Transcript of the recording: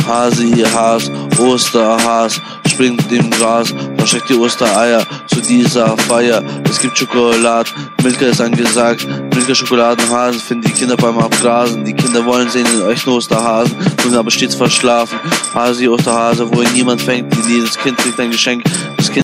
Hasi, Has, Osterhas, springt im Gras, versteckt die Ostereier zu dieser Feier. Es gibt Schokolade, Milka ist angesagt, Milka, Schokoladenhasen, finden die Kinder beim Abgrasen. Die Kinder wollen sehen den echten Osterhasen, nun aber stets verschlafen. Hasi, Osterhase, wohin niemand fängt, jedes Kind kriegt ein Geschenk,